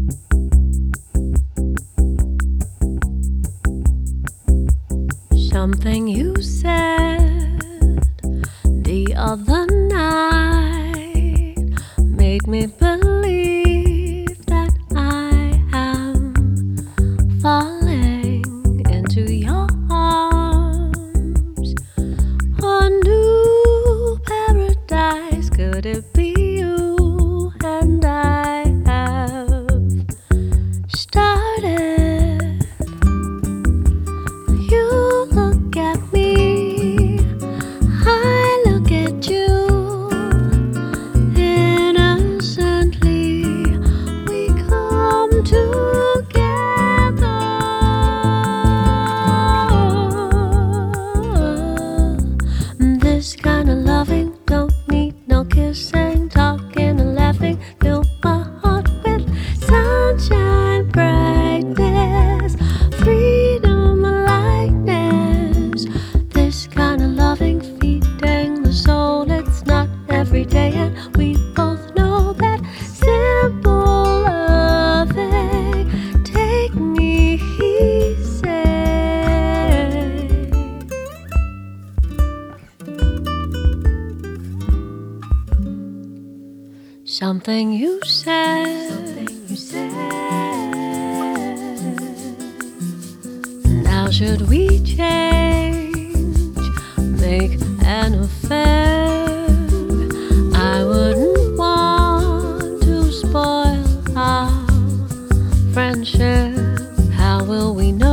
Something you said the other night made me believe that I am falling into your arms. A new paradise, could it be you and I have started? You look at me, I look at you. Innocently, we come together. This kind of loving don't need no kissing, talking and laughing. Fill my heart with sunshine, brightness, freedom, lightness. This kind of loving, feeding the soul, it's not every day, and we both know that simple loving. Take me easy. Something you said, now should we change, make an affair? I wouldn't want to spoil our friendship. How will we know